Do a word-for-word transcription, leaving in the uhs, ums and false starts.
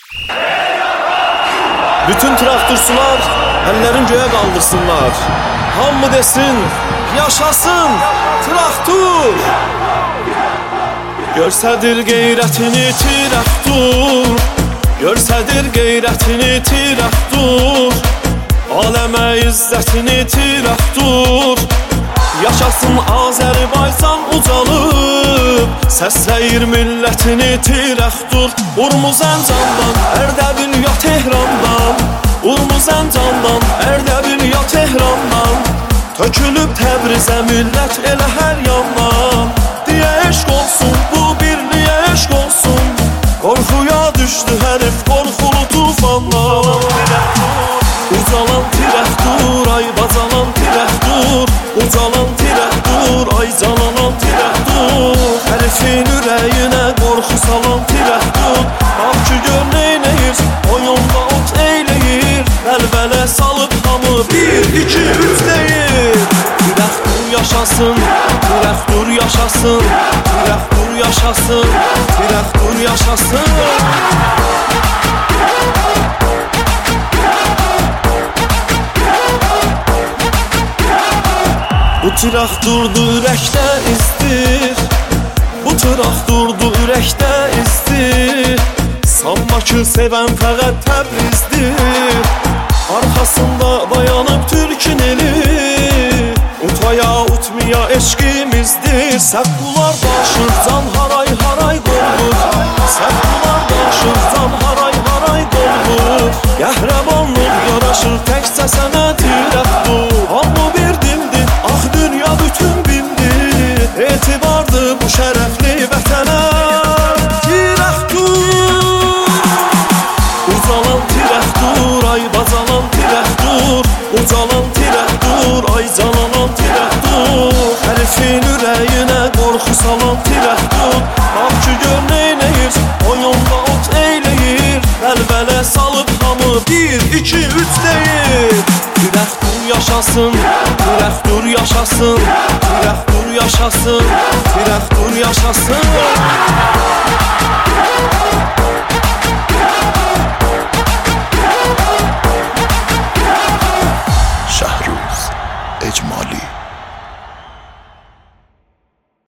Bütün traktorçular əllərin göyə qaldırsınlar. Hamı desin, yaşasın traktor. Görsədir qeyrətini traktor, görsədir qeyrətini traktor, aləmə izzətini traktor. Yaşasın Azərbaycan ucalıb, səsləyir millətini traktor. Urmuz Zəncandan, Ərdəbil ya Tehrandan, Urmuz Zəncandan, Ərdəbil ya Tehrandan, tökülüb Təbrizə millət elə hər yandan. Diyə eşq olsun, bu birliyə eşq olsun, qorxuya düşdü hərif qorxulu tufanlar. Ucalan traktor, ay bacalan traktor, ucalan traktor, ay canalan traktor, hərifin ürəyinə qorxu salan traktor. Bax ki gör neynəyir, oyunda ot eyləyir, vəlvələ salıb hamı bir, iki, üç deyir. Traktor yaşasın, traktor yaşasın, traktor yaşasın, traktor yaşasın. Bu traktordu ürəkdə istir, bu traktordu ürəkdə istir. Sanma ki sevən fəqət Təbrizdir, arxasında dayanıb Türkün eli. Utaya utmaya eşqimizdir, səqqular daşır can haray haray qolur, səqqular daşır can haray haray qolur. Qəhrəmanlıq yaraşır təkcə sənə traktor, hamı bir dildir, ax dünya bütün bildi, etibardır bu şərəfli vətənə. Traktor, ucalan traktor, ay bacalan traktor, ucalan traktor, ay canalan traktor, hərifin ürəyinə qorxu salan traktor. Bax ki gör neynəyir, oyunda ot eyləyir, vəlvələ salıb hamı bir, iki, üç deyir. Traktor yaşasın, traktor yaşasın, traktor yaşasın, traktor yaşasın.